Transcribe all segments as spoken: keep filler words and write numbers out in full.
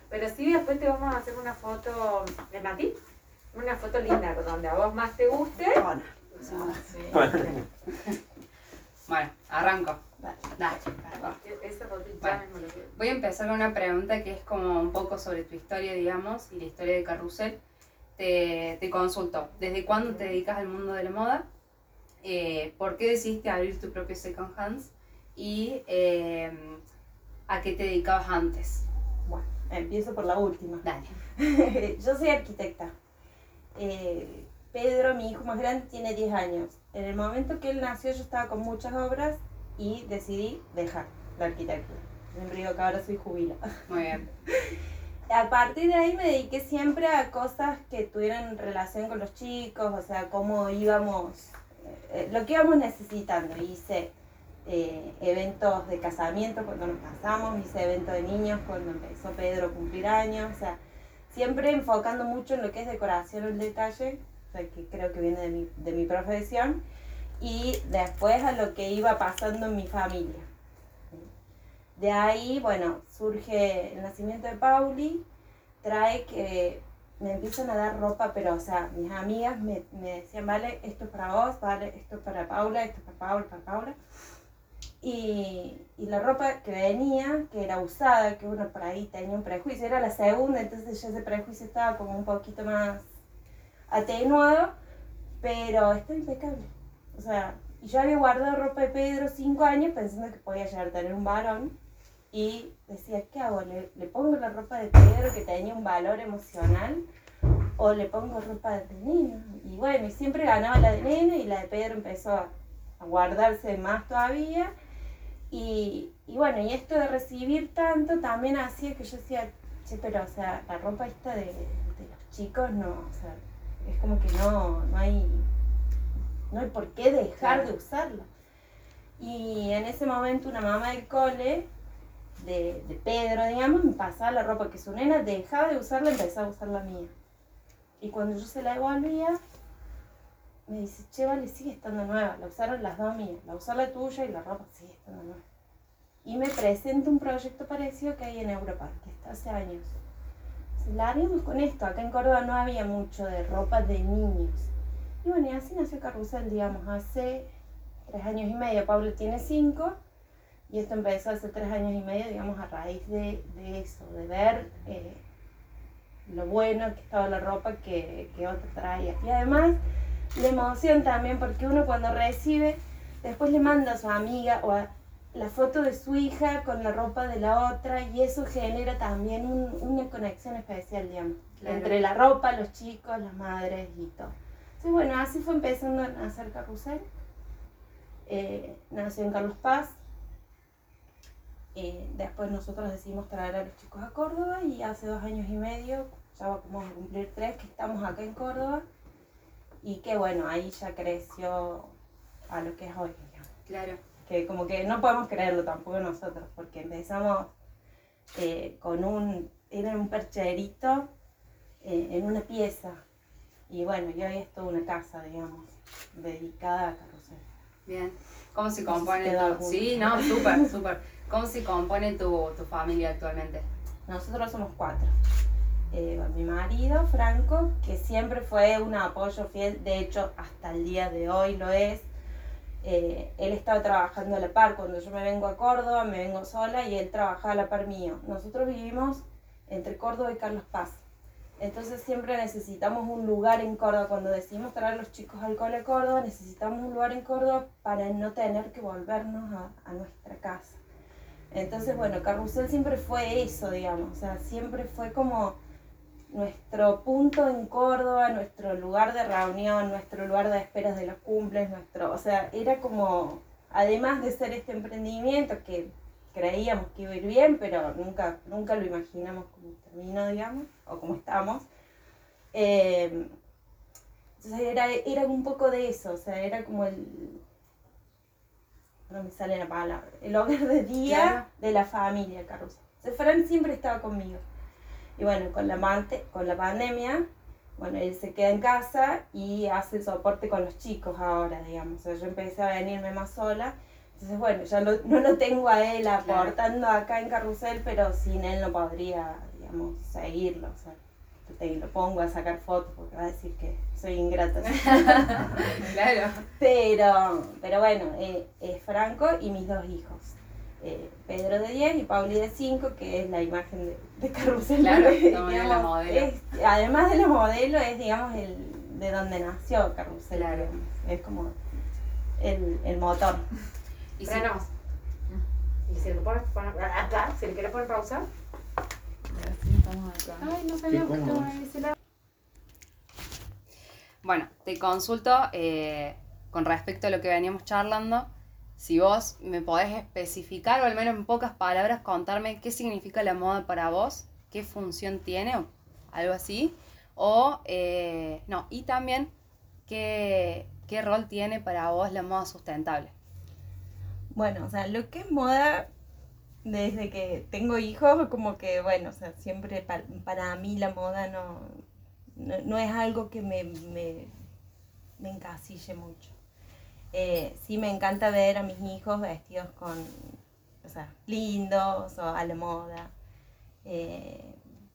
Pero sí, después te vamos a hacer una foto de Mati, una foto linda, donde a vos más te guste. Bueno, No, sí. Bueno. Bueno, arranco. vale. Dale, arranco. Esa foto ya Bueno. mismo lo quiero. Voy a empezar con una pregunta que es como un poco sobre tu historia, digamos, y la historia de Carrusel. Te, te consulto, ¿desde cuándo te dedicas al mundo de la moda? Eh, ¿Por qué decidiste abrir tu propio second hands? Y eh, ¿a qué te dedicabas antes? Bueno, empiezo por la última. Dale. Yo soy arquitecta. Eh, Pedro, mi hijo más grande, tiene diez años. En el momento que él nació yo estaba con muchas obras y decidí dejar la arquitectura. Siempre digo que ahora soy jubilada. Muy bien. A partir de ahí me dediqué siempre a cosas que tuvieran relación con los chicos, o sea, cómo íbamos, eh, lo que íbamos necesitando. Hice eh, eventos de casamiento cuando nos casamos, hice eventos de niños cuando empezó Pedro a cumplir años, o sea, siempre enfocando mucho en lo que es decoración, el detalle, o sea, que creo que viene de mi, de mi profesión, y después a lo que iba pasando en mi familia. De ahí, bueno, surge el nacimiento de Pauli, trae que me empiezan a dar ropa, pero, o sea, mis amigas me, me decían, vale, esto es para vos, vale, esto es para Paula, esto es para Paula, para Paula. Y, y la ropa que venía, que era usada, que uno por ahí tenía un prejuicio, era la segunda, entonces ya ese prejuicio estaba como un poquito más atenuado, pero está impecable. O sea, y yo había guardado ropa de Pedro cinco años pensando que podía llegar a tener un varón. Y decía, ¿qué hago? ¿Le, ¿Le pongo la ropa de Pedro que tenía un valor emocional? ¿O le pongo ropa de nena? Y bueno, y siempre ganaba la de nena y la de Pedro empezó a, a guardarse más todavía. Y, y bueno, y esto de recibir tanto también hacía que yo decía, che, pero o sea, la ropa esta de, de los chicos no, o sea, es como que no, no hay, no hay por qué dejar de usarla. Y en ese momento una mamá del cole, De, de Pedro, digamos, me pasaba la ropa que su nena dejaba de usarla y empezaba a usar la mía. Y cuando yo se la devolvía, me dice, che, vale, sigue estando nueva. La usaron las dos mías, la usó la tuya y la ropa sigue estando nueva. Y me presenta un proyecto parecido que hay en Europa, que está hace años. Se larguemos con esto. Acá en Córdoba no había mucho de ropa de niños. Y bueno, y así nació Carrusel, digamos, hace tres años y medio. Pablo tiene cinco. Y esto empezó hace tres años y medio, digamos, a raíz de, de eso, de ver eh, lo bueno que estaba la ropa que, que otra traía. Y además, la emoción también, porque uno cuando recibe, después le manda a su amiga o a la foto de su hija con la ropa de la otra, y eso genera también un, una conexión especial, digamos, Claro. entre la ropa, los chicos, las madres y todo. Entonces, bueno, así fue empezando a nacer Carrusel. Eh, nació en Carlos Paz. Eh, después nosotros decidimos traer a los chicos a Córdoba y hace dos años y medio, ya vamos a cumplir tres, que estamos acá en Córdoba y que bueno, ahí ya creció a lo que es hoy, digamos. Claro. Que como que no podemos creerlo tampoco nosotros, porque empezamos eh, con un, era un percherito eh, en una pieza y bueno, y hoy es toda una casa, digamos, dedicada a Carrusel. Bien. ¿Cómo se No sé si compone te da tu... algún- Sí, no, súper, súper. ¿Cómo se compone tu, tu familia actualmente? Nosotros somos cuatro. Eh, mi marido, Franco, que siempre fue un apoyo fiel, de hecho hasta el día de hoy lo es. Eh, él estaba trabajando a la par, cuando yo me vengo a Córdoba, me vengo sola y él trabajaba a la par mío. Nosotros vivimos entre Córdoba y Carlos Paz. Entonces siempre necesitamos un lugar en Córdoba. Cuando decidimos traer a los chicos al cole Córdoba, necesitamos un lugar en Córdoba para no tener que volvernos a, a nuestra casa. Entonces, bueno, Carrusel siempre fue eso, digamos, o sea, siempre fue como nuestro punto en Córdoba, nuestro lugar de reunión, nuestro lugar de esperas de los cumples, nuestro, o sea, era como, además de ser este emprendimiento que creíamos que iba a ir bien, pero nunca, nunca lo imaginamos como terminó, digamos, o como estamos. Eh, entonces era, era un poco de eso, o sea, era como el... no me sale la palabra, el hogar de día Claro. de la familia Carrusel. O sea, Fran siempre estaba conmigo. Y bueno, con la, mante, con la pandemia, bueno, él se queda en casa y hace el soporte con los chicos ahora, digamos. O sea, yo empecé a venirme más sola. Entonces, bueno, ya lo- no lo tengo a él aportando acá en Carrusel, pero sin él no podría, digamos, seguirlo. O sea, te lo pongo a sacar fotos porque va a decir que soy ingrata. Claro. Pero, pero bueno, eh, es Franco y mis dos hijos. Eh, Pedro de diez y Pauli de cinco, que es la imagen de, de Carrusel. Claro, Digamos, también la modelo. es- además de la modelo, es, digamos, el de donde nació Carrusel. Claro. Digamos. Es como el, el motor. Y si- Frenamos. Y si le pones, poner, acá, si le quieres poner pausa. Ay, no sabía Qué que cómodo. estaba en ese lado. Bueno, te consulto eh, con respecto a lo que veníamos charlando, si vos me podés especificar o al menos en pocas palabras contarme qué significa la moda para vos, qué función tiene o algo así, o eh, no, y también qué, qué rol tiene para vos la moda sustentable. Bueno, o sea, lo que es moda, desde que tengo hijos, como que, bueno, o sea, siempre pa- para mí la moda no, no, no es algo que me, me, me encasille mucho. Eh, sí me encanta ver a mis hijos vestidos con, o sea, lindos o a la moda. Eh,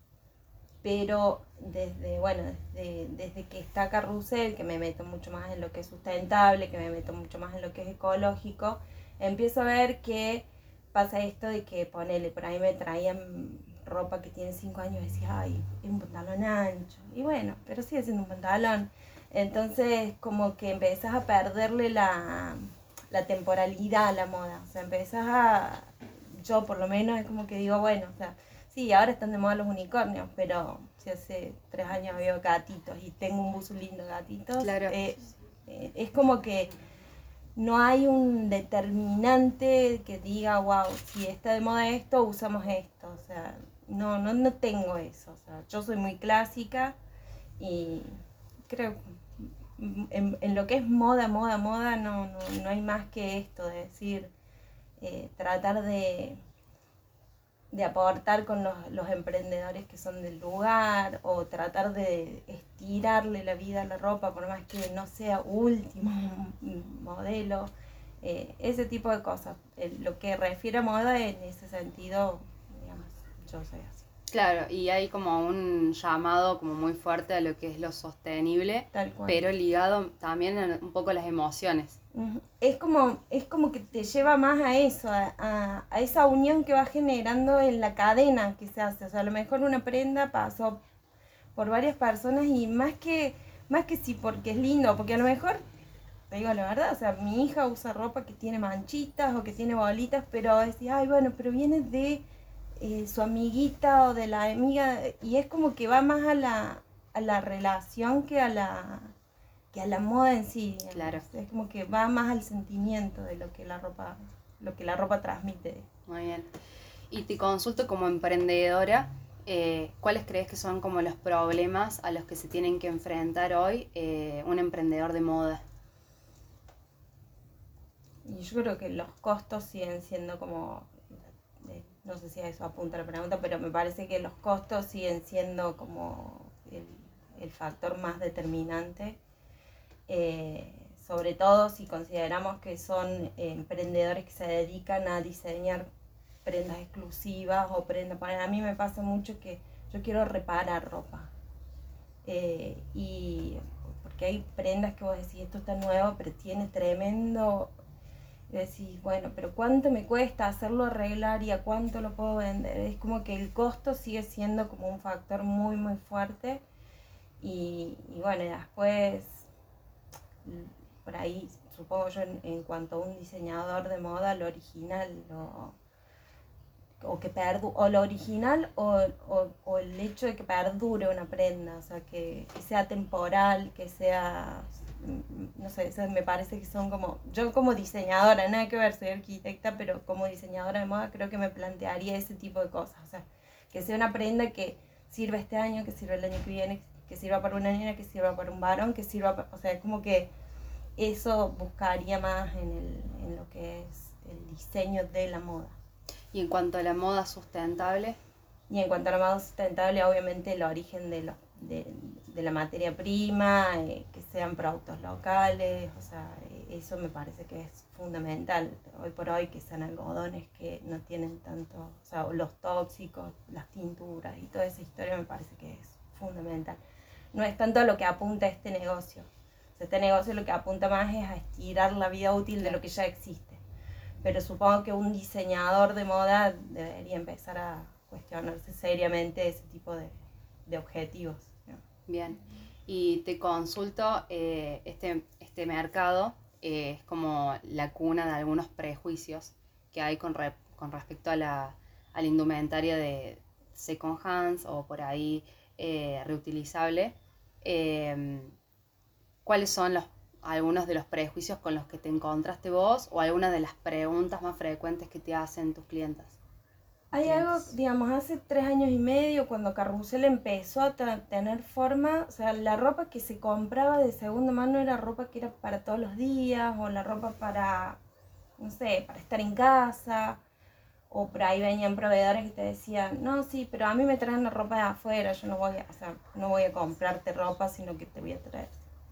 pero desde, bueno, desde, desde que está Carrusel, que me meto mucho más en lo que es sustentable, que me meto mucho más en lo que es ecológico, empiezo a ver que pasa esto de que, ponele, por ahí me traían ropa que tiene cinco años y decía, ay, es un pantalón ancho. Y bueno, pero sigue siendo un pantalón. Entonces, como que empezás a perderle la, la temporalidad a la moda. O sea, empezás a, yo por lo menos es como que digo, bueno, o sea, sí, ahora están de moda los unicornios, pero si hace tres años había gatitos y tengo un buzo lindo de gatitos, Claro. eh, eh, es como que no hay un determinante que diga, wow, si está de moda esto, usamos esto. O sea, no, no, no tengo eso. O sea, yo soy muy clásica y creo en, en lo que es moda, moda, moda, no, no, no hay más que esto, de decir, eh, tratar de, de aportar con los, los emprendedores que son del lugar o tratar de estirarle la vida a la ropa por más que no sea último modelo, eh, ese tipo de cosas. Eh, lo que refiere a moda en ese sentido, digamos, yo soy así. Claro, y hay como un llamado como muy fuerte a lo que es lo sostenible, Tal cual. pero ligado también a un poco a las emociones. Ujú. Es como, es como que te lleva más a eso, a, a, a esa unión que va generando en la cadena que se hace. O sea, a lo mejor una prenda pasó por varias personas y más que, más que sí porque es lindo, porque a lo mejor, te digo la verdad, o sea, mi hija usa ropa que tiene manchitas o que tiene bolitas, pero decía, ay, bueno, pero viene de eh, su amiguita o de la amiga, y es como que va más a la, a la relación que a la que a la moda en sí, digamos. Claro. Es como que va más al sentimiento de lo que la ropa, lo que la ropa transmite. Muy bien. Y te consulto como emprendedora, eh, ¿cuáles crees que son como los problemas a los que se tienen que enfrentar hoy eh, un emprendedor de moda? Y yo creo que los costos siguen siendo como, eh, no sé si a eso apunta la pregunta, pero me parece que los costos siguen siendo como el, el factor más determinante. Eh, sobre todo si consideramos que son eh, emprendedores que se dedican a diseñar prendas exclusivas o prendas, a mí me pasa mucho que yo quiero reparar ropa eh, y porque hay prendas que vos decís esto está nuevo pero tiene tremendo, y decís bueno pero cuánto me cuesta hacerlo arreglar y a cuánto lo puedo vender, es como que el costo sigue siendo como un factor muy muy fuerte y, y bueno después por ahí, supongo yo, en, en cuanto a un diseñador de moda, lo original, lo, o que perdu, o lo original o, o, o el hecho de que perdure una prenda, o sea, que, que sea temporal, que sea, no sé, eso me parece que son como, yo como diseñadora, nada que ver, soy arquitecta, pero como diseñadora de moda creo que me plantearía ese tipo de cosas, o sea, que sea una prenda que sirva este año, que sirva el año que viene, que sirva para una niña, que sirva para un varón, que sirva para, o sea, como que eso buscaría más en, el, en lo que es el diseño de la moda. Y en cuanto a la moda sustentable, y en cuanto a la moda sustentable, obviamente el origen de, los, de, de la materia prima, eh, que sean productos locales, o sea, eso me parece que es fundamental. Hoy por hoy que sean algodones que no tienen tanto, o sea, los tóxicos, las tinturas y toda esa historia me parece que es fundamental. No es tanto lo que apunta este negocio. O sea, este negocio lo que apunta más es a estirar la vida útil de lo que ya existe. Pero supongo que un diseñador de moda debería empezar a cuestionarse seriamente ese tipo de, de objetivos, ¿no? Bien, y te consulto, eh, este, este mercado eh, es como la cuna de algunos prejuicios que hay con, re, con respecto a la, a la indumentaria de second hands o por ahí eh, reutilizable. Eh, ¿Cuáles son los, algunos de los prejuicios con los que te encontraste vos o algunas de las preguntas más frecuentes que te hacen tus clientas? Hay algo, digamos, hace tres años y medio, cuando Carrusel empezó a tener forma, o sea, la ropa que se compraba de segunda mano era ropa que era para todos los días, o la ropa para, no sé, para estar en casa, o por ahí venían proveedores que te decían, no, sí, pero a mí me traen la ropa de afuera, yo no voy a, o sea, no voy a comprarte ropa, sino que te voy a traer.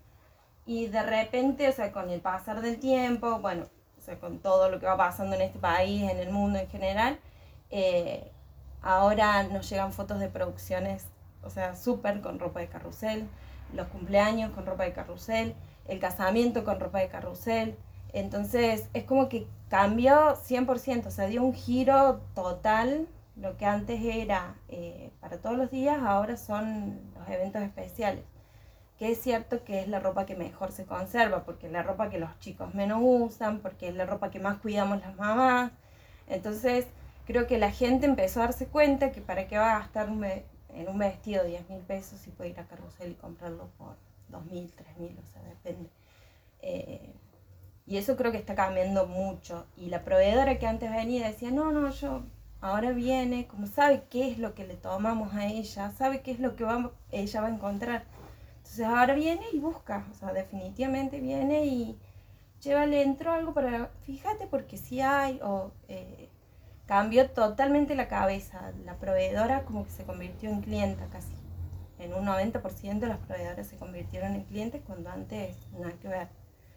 Y de repente, o sea, con el pasar del tiempo, bueno, o sea, con todo lo que va pasando en este país, en el mundo en general, Eh, ahora nos llegan fotos de producciones, o sea, súper con ropa de Carrusel, los cumpleaños con ropa de Carrusel, el casamiento con ropa de Carrusel. Entonces es como que cambió cien por ciento, o sea, dio un giro total. Lo que antes era eh, para todos los días, ahora son los eventos especiales. Que es cierto que es la ropa que mejor se conserva, porque es la ropa que los chicos menos usan, porque es la ropa que más cuidamos las mamás. Entonces creo que la gente empezó a darse cuenta que para qué va a gastar un en un vestido diez mil pesos si puede ir a Carrusel y comprarlo por dos mil, tres mil, o sea, depende. Eh, y eso creo que está cambiando mucho. Y la proveedora que antes venía decía, no, no, yo, ahora viene, como sabe qué es lo que le tomamos a ella, sabe qué es lo que va, ella va a encontrar. Entonces ahora viene y busca, o sea, definitivamente viene y llévale, entró algo para, fíjate porque sí hay, o... Eh, cambió totalmente la cabeza. La proveedora como que se convirtió en clienta casi. En un noventa por ciento las proveedoras se convirtieron en clientes cuando antes nada que ver.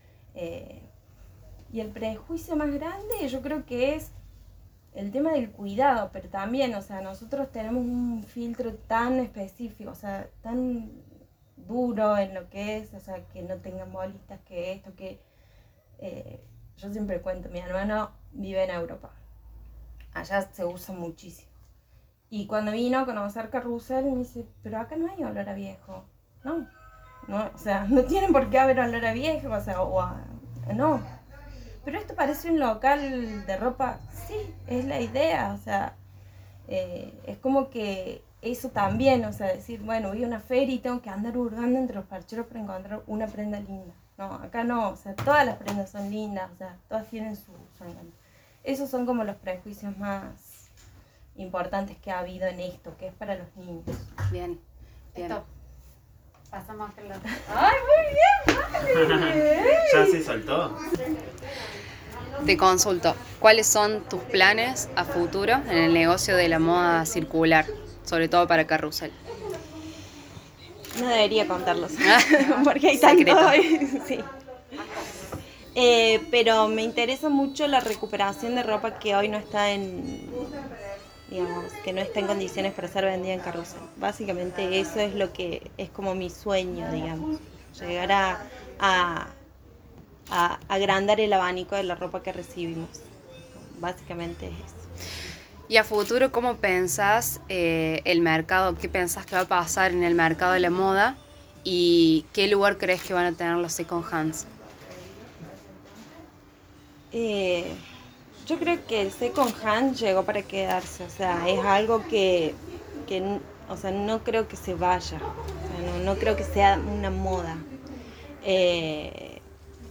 Eh, y el prejuicio más grande yo creo que es el tema del cuidado, pero también, o sea, nosotros tenemos un filtro tan específico, o sea, tan duro en lo que es, o sea, que no tengan bolitas, que esto, que... Eh, yo siempre cuento, mi hermano vive en Europa. Allá se usa muchísimo. Y cuando vino a conocer Carrusel, me dice, pero acá no hay olor a viejo. No, no, o sea, no tienen por qué haber olor a viejo, o sea, o a, no. Pero esto parece un local de ropa. Sí, es la idea, o sea, eh, es como que eso también, o sea, decir, bueno, voy a una feria y tengo que andar hurgando entre los parcheros para encontrar una prenda linda. No, acá no, o sea, todas las prendas son lindas, o sea, todas tienen su, su encanto. Esos son como los prejuicios más importantes que ha habido en esto, que es para los niños. Bien, bien. Esto. Pasamos a aquel lado. ¡Ay, muy bien! ¡Vale! Ya se soltó. Te consulto, ¿cuáles son tus planes a futuro en el negocio de la moda circular, sobre todo para Carrusel? No debería contarlos, Ah, porque hay secreto. tanto. Sí. Eh, pero me interesa mucho la recuperación de ropa que hoy no está en, digamos, que no está en condiciones para ser vendida en Carrusel. Básicamente eso es lo que es como mi sueño, digamos, llegar a, a, a agrandar el abanico de la ropa que recibimos. Básicamente es eso. Y a futuro, ¿cómo pensás eh, el mercado? ¿Qué pensás que va a pasar en el mercado de la moda? ¿Y qué lugar crees que van a tener los second hands? Eh, yo creo que el second hand llegó para quedarse, o sea, es algo que, que o sea, no creo que se vaya, o sea, no, no creo que sea una moda. Eh,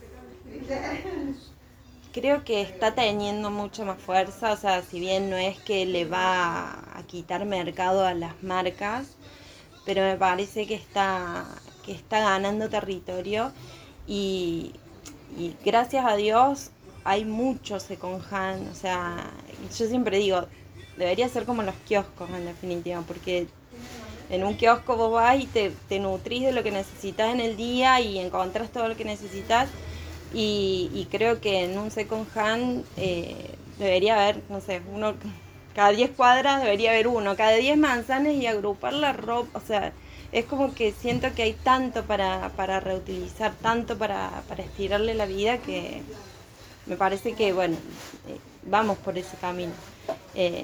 creo que está teniendo mucha más fuerza, o sea, si bien no es que le va a quitar mercado a las marcas, pero me parece que está, que está ganando territorio y, y gracias a Dios hay muchos second hand, o sea, yo siempre digo, debería ser como los kioscos en definitiva, porque en un kiosco vos vas y te, te nutrís de lo que necesitas en el día y encontrás todo lo que necesitas, Y, y creo que en un second hand eh, debería haber, no sé, uno cada diez cuadras debería haber uno, cada diez manzanas y agrupar la ropa, o sea, es como que siento que hay tanto para, para reutilizar, tanto para, para estirarle la vida que me parece que, bueno, eh, vamos por ese camino. Eh,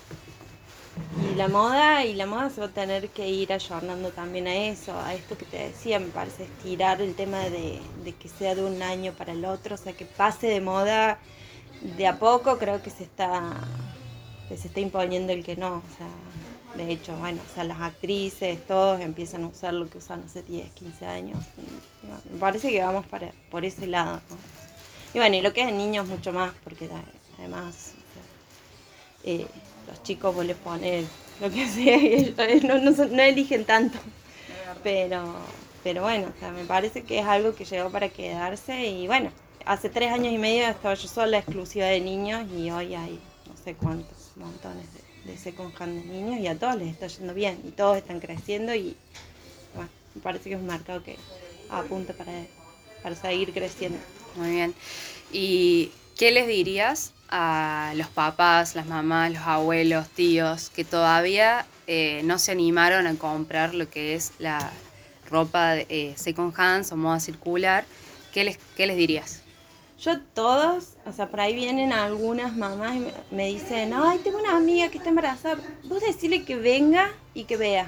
y la moda, y la moda se va a tener que ir ayornando también a eso, a esto que te decía, me parece estirar el tema de, de que sea de un año para el otro, o sea, que pase de moda de a poco, creo que se está, que se está imponiendo el que no, o sea, de hecho, bueno, o sea, las actrices, todos empiezan a usar lo que usan hace diez, quince años, y, bueno, me parece que vamos para, por ese lado, ¿no? Y bueno, y lo que es en niños mucho más, porque además, o sea, eh, los chicos vos les pones lo que sea y ellos no, no, no eligen tanto. Pero, pero bueno, o sea, me parece que es algo que llegó para quedarse y bueno, hace tres años y medio estaba yo sola exclusiva de niños y hoy hay no sé cuántos montones de, de second hand de niños y a todos les está yendo bien y todos están creciendo y bueno, me parece que es un mercado que apunta para, para seguir creciendo. Muy bien. ¿Y qué les dirías a los papás, las mamás, los abuelos, tíos, que todavía eh, no se animaron a comprar lo que es la ropa eh, second hand o moda circular? ¿Qué les, qué les dirías? Yo todos, o sea, por ahí vienen algunas mamás y me, me dicen, ay, tengo una amiga que está embarazada, vos decirle que venga y que vea.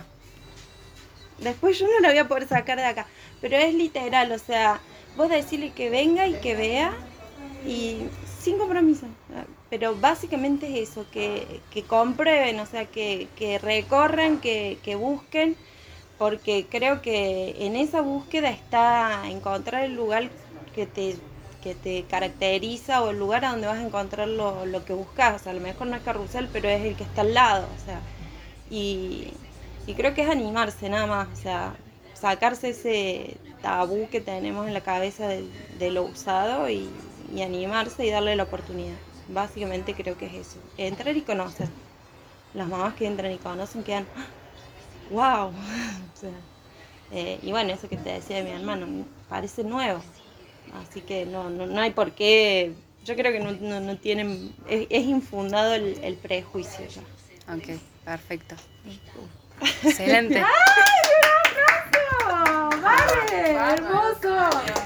Después yo no la voy a poder sacar de acá, pero es literal, o sea, vos decirle que venga y que vea y sin compromiso. Pero básicamente es eso, que, que comprueben, o sea, que, que recorran, que, que busquen, porque creo que en esa búsqueda está encontrar el lugar que te, que te caracteriza o el lugar a donde vas a encontrar lo, lo que buscas. O sea, a lo mejor no es Carrusel, pero es el que está al lado, o sea, y, y creo que es animarse nada más, o sea, sacarse ese tabú que tenemos en la cabeza de, de lo usado y, y animarse y darle la oportunidad. Básicamente creo que es eso, entrar y conocer. Las mamás que entran y conocen quedan, wow. O sea, eh, y bueno, eso que te decía de mi hermano, parece nuevo. Así que no, no, no hay por qué, yo creo que no, no, no tienen, es, es infundado el, el prejuicio ya. Ok, perfecto. Excelente. ¡Ay, un abrazo! ¡Vale! ¡Hermoso!